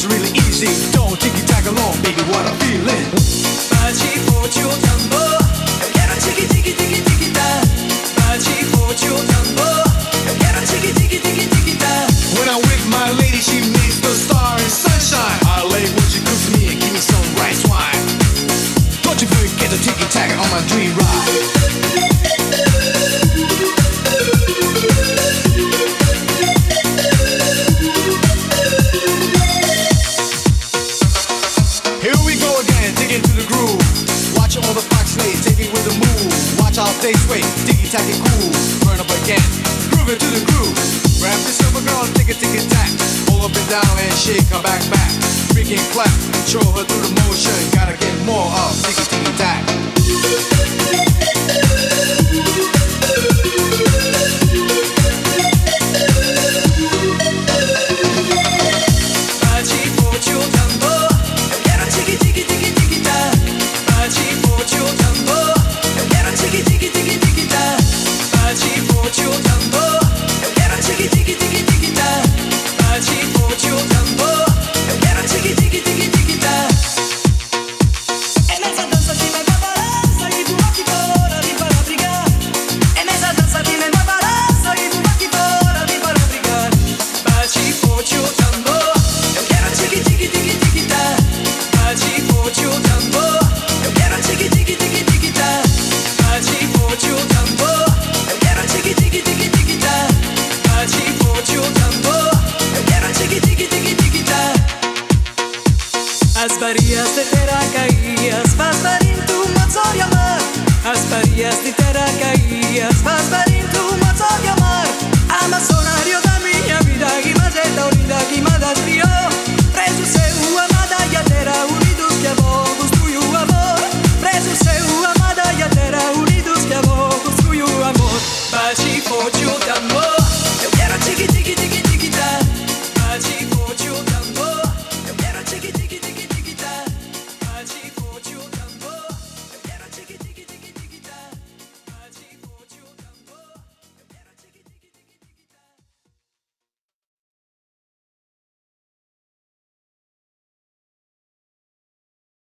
it's really easy. Don't tiki tag along, baby, what I'm feeling. 바지 보조 담보 여기랑 치기 티기 티기 티기 다 바지 보조 담보 여기랑 치기 티기 티기 티기 다 When I'm with my lady, she makes the star and sunshine. I like when she cooks me and give me some rice wine. Don't you forget the tiki tag on my dream ride. Here we go again, digging to the groove. Watch all the fox slaves taking with the move. Watch how they sway, tiki tacky cool. Burn up again, grooving to the groove. Grab the silver girl, tick it tack. Pull up and down and shake her back. Freaking clap, show her through the motion. Gotta get more of tiki tack. 바지 보조 담보 여기랑 치기 티기 티기 티기 다 바지 보조 담보 여기랑 치기 티기 티기 티기 다 바지 보조 담보 여기랑 치기 티기 티기 티기 다 바지 보조 담보 여기랑 치기 티기 티기 티기 다 E nessa dança ti me balança e tu aqui fora de para brigar E nessa dança ti me balança e tu aqui fora de para brigar 바지 보조 담보 여기랑 치기 티기 티기 티기 다 바지 보조 담보 여기랑 치기 티기 티기 티기 다 바지 보조 담보 여기랑 치기 티기 티기 티기 다 바지 보조 담보 여기랑 치기 티기 티기 티기 다 As varillas de terra caías, faz varir tu motor e amar. As varillas de terra caías, faz varir tu motor e amar. Amazonário da minha vida, que mais é tão linda, que mais das criou.